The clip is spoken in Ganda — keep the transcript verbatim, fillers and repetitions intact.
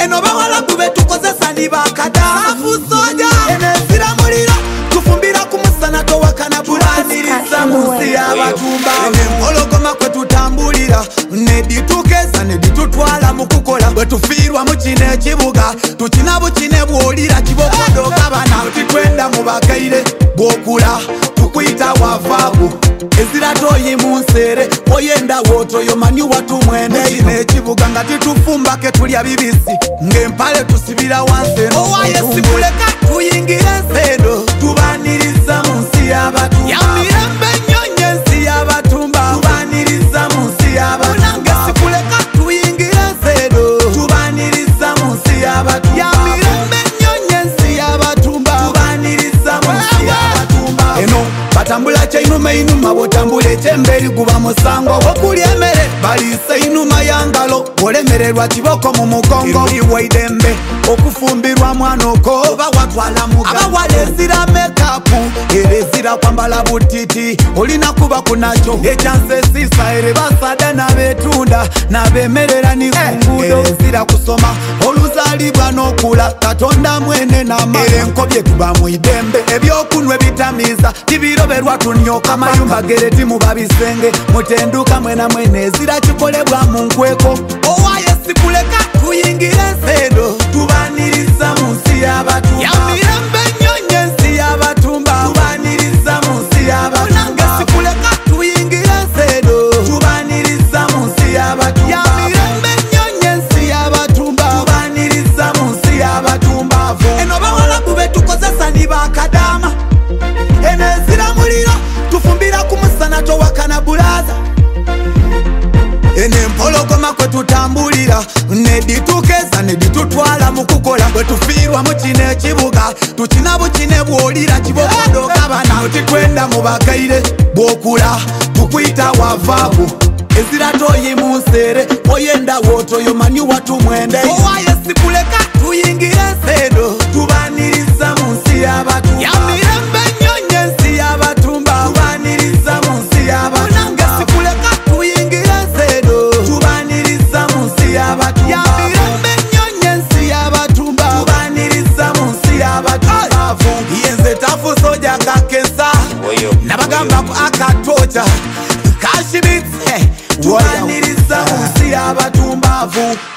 eno bawalabu betukozesa ni bakadaafu soja enezira muliro tufumbira ku musana towakana bulaniriza munsi y'abatumba empologoma kwe tutambulira neditugeza neditutwala mu kukola bwe tufiirwa mu kino ekibuga tukina bukine bwolira kibokodoga bana titwenda mu bakaire bwokula tukwita wavaabu ezira toyi munsere oyenda wotoyo manyi watu mwene kino ekibuga nga titufumbake tulya bibisi ng'empale tusibira wanseno owaye sikuleka tuyingire ensendo tubaniriza munsi y'abatumba yamirembe ennyonyi ensi y'abatumba tubaniriza munsi y'abatumba nange sikuleka tuyingire ensendo tubaniriza munsi y'abatumba yamirembe ennyonyi ensi y'abatumba tubaniriza munsi y'abatumba eno batambula kyeinuma inuma bwotambula ekyemberi guba musango okulya emmere baliisa inuma yangalo olemererwa kiboko mu mugongo iwaidembe okufumbirwa mwana oko oba watwala muga abawala ezira mekapu era ezira kwambala butiti olina kuba kunacho ekyanse esisa ere basada n'abetunda n'abemerera ni kungudo ezira kusoma oluzaalibwa n'okula katonda mwene n'amala era enkobye tuba mu idembe ebyokunwa ebitamiza tibiroberwa tunyoka mayumba gereti mu babisenge mutenduka mwena mwene ezira kikolebwa mu nkweko owaye sikuleka tuyingire ensendo tubaniriza munsi y'abatumba yamirembe ennyonyi ensi y'abatumba tubaniriza munsi y'abatumba nange sikuleka tuyingire ensendo tubaniriza munsi y'abatumba yamirembe ennyonyi ensi y'abatumba tubaniriza munsi y'abatumba eno bawalabu betukozesa ni bakadama eno ezira muliro tufumbira ku musana towakana bulaza eno empologoma kwe tutambulira neditugeza neditutwala mu kukola bwe tufiirwa mu kino ekibuga tukina bukine bwolira kibokodoga bana titwenda mu bakaire bwokula tukwita wavaabu ezira toyi munsere oyenda wotoyo manyi watu mwende owaye sikuleka tuyingire ensendo tubaniriza munsi y'abatumba yamirembe ennyonyi ensi y'abatumba tubaniriza munsi y'abatumba nange sikuleka tuyingire ensendo tubaniriza munsi y'abatumba yamirembe ennyonyi ensi y'abatumba tubaniriza munsi y'abatumba yenze tafu soja kakesa nabagamba ku akatoja kashibitse tubaniriza munsi y'abatumba.